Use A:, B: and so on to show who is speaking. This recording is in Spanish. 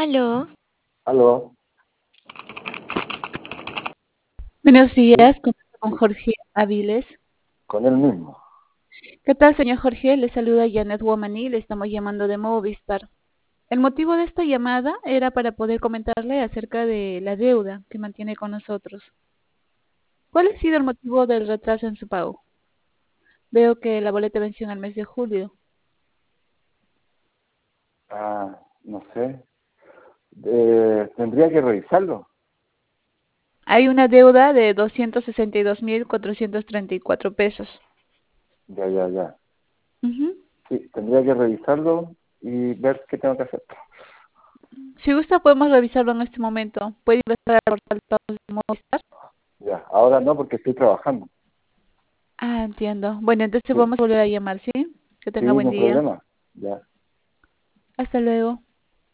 A: Aló,
B: Aló,
A: buenos
B: sí,
A: días, con
B: sí,
A: Jorge Áviles.
B: con él mismo.
A: ¿Qué tal, señor Jorge? Le saluda Janet Womani, le estamos llamando de Movistar. El motivo de esta llamada era para poder comentarle acerca de la deuda que mantiene con nosotros. ¿Cuál ha sido el motivo del retraso en su pago? Veo que la boleta venció en el mes de julio.
B: No sé. Tendría que revisarlo.
A: Hay una deuda de 262.434 pesos.
B: Ya, ya, ya.
A: Ujú.
B: Sí, tendría que revisarlo y ver qué tengo que hacer.
A: Si gusta, podemos revisarlo en este momento. Puede ingresar al portal de pagos de Movistar.
B: Ya, ahora no porque estoy trabajando.
A: Ah, entiendo. Bueno, entonces
B: Sí,
A: vamos a volver a llamar, ¿sí? Que
B: sí,
A: tenga
B: no
A: buen
B: hay
A: día.
B: problema. Ya.
A: Hasta luego.